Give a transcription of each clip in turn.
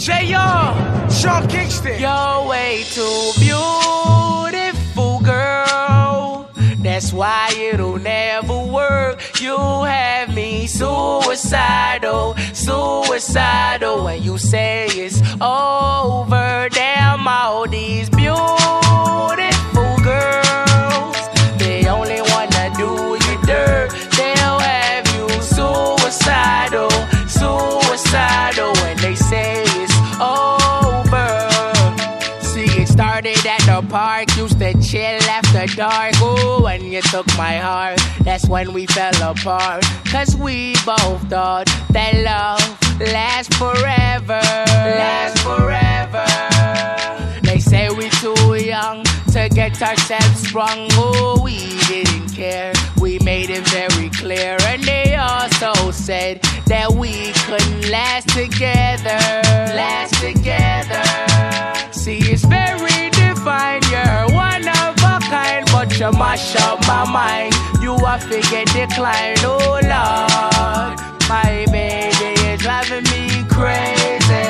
J.R. Sean Kingston. You're way too beautiful, girl. That's why it'll never work. You have me suicidal, suicidal. When you say it's over, damn all these beautiful girls, they only wanna do you dirt. They'll have you suicidal, suicidal. When they say it's over. See, it started at the park, used to chill after dark. Ooh, when you took my heart, that's when we fell apart. Cause we both thought that love lasts forever, lasts forever. They say we too young to get ourselves sprung. Oh, we didn't care, we made it very clear. And they also said that we couldn't last together, last together. See, it's very divine, you're one of a kind, but you mash up my mind. You a figure decline, oh Lord. My baby is driving me crazy.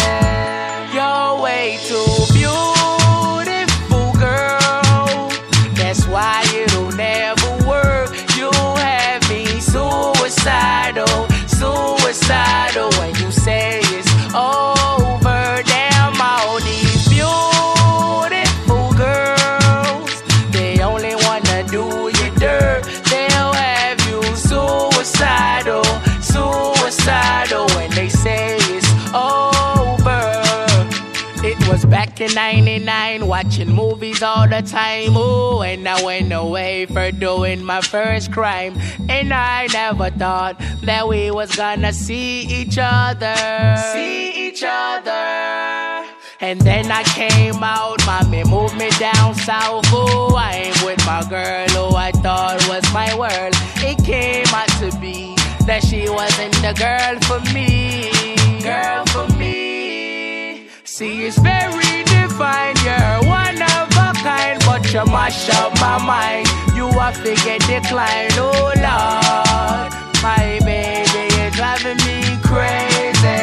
You're way too beautiful, girl. That's why it'll never work. You have me suicidal, suicidal. When you say it's over, damn all these beautiful girls, they only wanna do you dirt. They'll have you suicidal, suicidal. When they say it's over. It was back in '99, watching movies all the time. Ooh, and I went away for doing my first crime. And I never thought that we was gonna see each other, see each other. And then I came out, mommy moved me down south. Oh, I ain't with my girl who I thought was my world. It came out to be that she wasn't the girl for me, girl for me. See, it's very divine, you're one of a kind, but you mash up my mind. You a figure decline, oh Lord. My baby is driving me crazy.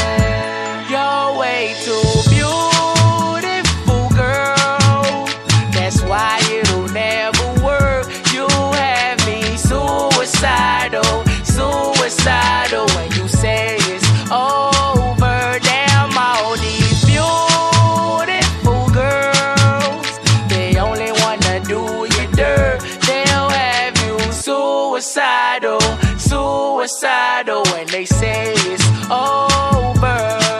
You're way too beautiful, girl. That's why it'll never work. You have me suicidal, suicidal. When you say it's over, damn all these beautiful girls, they only wanna do you dirt. They'll have you suicidal, suicidal. When they say it's over.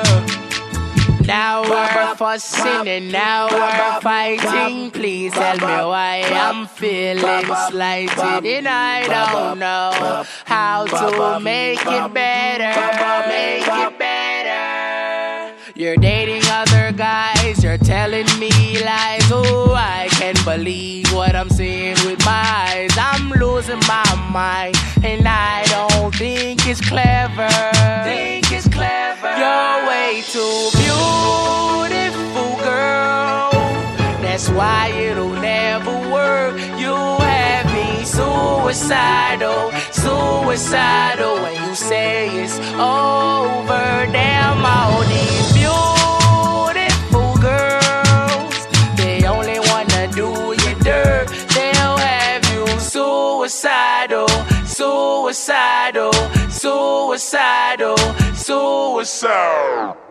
Now we're fussing and now we're fighting. Please tell me why I'm feeling slighted. And I don't know how to make it better, make it better. You're dating other guys, you're telling me lies. Oh, I can't believe what I'm seeing with my eyes. I'm losing my mind, and I don't think it's clever. Think it's clever. You're way too beautiful, girl. That's why it'll never work. You have me suicidal, suicidal. When you say it's over, damn all these beautiful girls, they only wanna do you dirt. They'll have you suicidal, suicidal, suicidal, suicidal.